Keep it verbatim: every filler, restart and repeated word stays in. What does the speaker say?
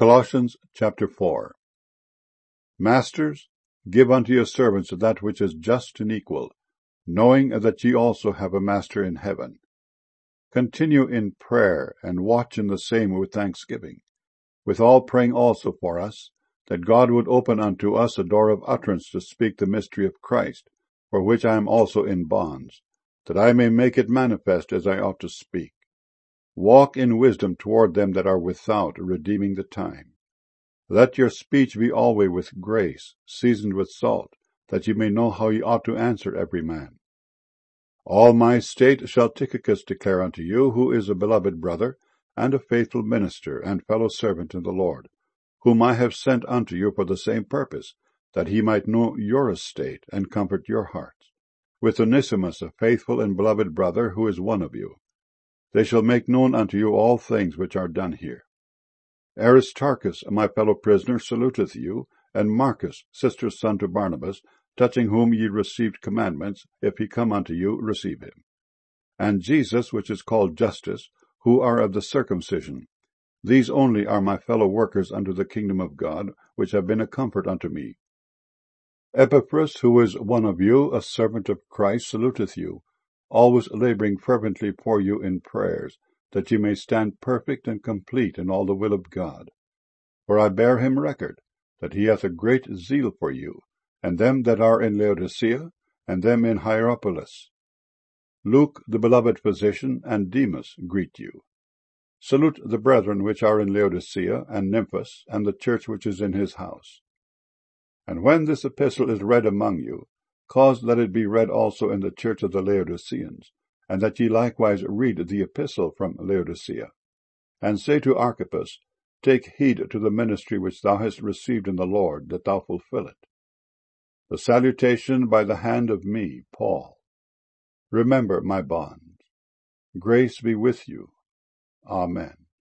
Colossians chapter four. Masters, give unto your servants that which is just and equal, knowing that ye also have a master in heaven. Continue in prayer, and watch in the same with thanksgiving, with all praying also for us, that God would open unto us a door of utterance to speak the mystery of Christ, for which I am also in bonds, that I may make it manifest as I ought to speak. Walk in wisdom toward them that are without, redeeming the time. Let your speech be always with grace, seasoned with salt, that ye may know how ye ought to answer every man. All my state shall Tychicus declare unto you, who is a beloved brother, and a faithful minister, and fellow servant in the Lord, whom I have sent unto you for the same purpose, that he might know your estate, and comfort your hearts, with Onesimus, a faithful and beloved brother, who is one of you. They shall make known unto you all things which are done here. Aristarchus, my fellow prisoner, saluteth you, and Marcus, sister's son to Barnabas, touching whom ye received commandments. If he come unto you, receive him. And Jesus, which is called Justus, who are of the circumcision. These only are my fellow workers unto the kingdom of God, which have been a comfort unto me. Epaphras, who is one of you, a servant of Christ, saluteth you, always laboring fervently for you in prayers, that ye may stand perfect and complete in all the will of God. For I bear him record, that he hath a great zeal for you, and them that are in Laodicea, and them in Hierapolis. Luke, the beloved physician, and Demas greet you. Salute the brethren which are in Laodicea, and Nymphas, and the church which is in his house. And when this epistle is read among you, cause that it be read also in the church of the Laodiceans, and that ye likewise read the epistle from Laodicea. And say to Archippus, Take heed to the ministry which thou hast received in the Lord, that thou fulfill it. The salutation by the hand of me, Paul. Remember my bonds. Grace be with you. Amen.